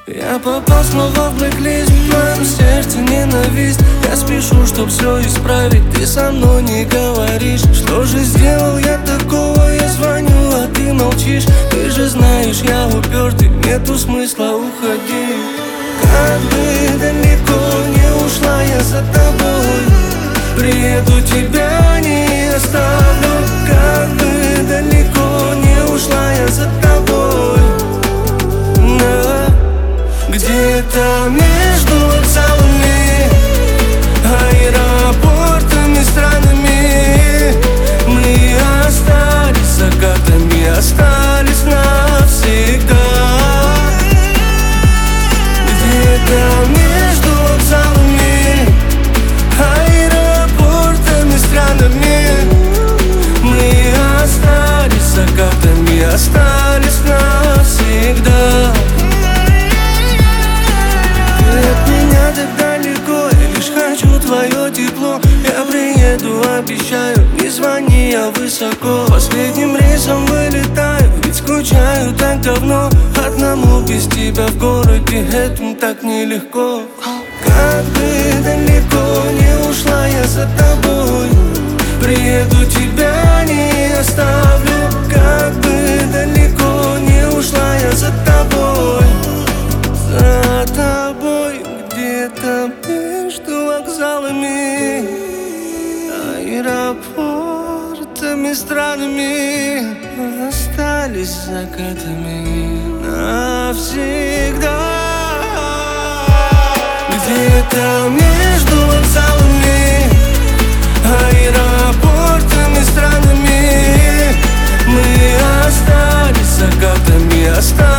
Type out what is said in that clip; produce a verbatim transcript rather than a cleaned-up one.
Я попал снова в блэк-лист, в моем сердце ненависть. Я спешу, чтоб все исправить, ты со мной не говоришь. Что же сделал я такого? Я звоню, а ты молчишь. Ты же знаешь, я упертый, нету смысла уходить. Как бы далеко не ушла я за тобой, приеду, тебя не оставлю. Как бы далеко не ушла я за тобой, но где-то между вокзалами, аэропортами, странами мы остались закатами, остались навсегда. Где-то между вокзалами, аэропортами, странами мы остались закатами, остались навсегда. Так далеко, я лишь хочу твое тепло. Я приеду, обещаю, не звони, я высоко. Последним рейсом вылетаю, ведь скучаю так давно. Одному без тебя в городе, этому так нелегко. Как бы далеко не ушла я за тобой, приеду, тебя не оставлю. Как бы далеко не ушла я за тобой, за тобой. Где-то между вокзалами, аэропортами, странами остались закатами навсегда. Где-то между вокзалами, аэропортами, странами мы остались закатами, остались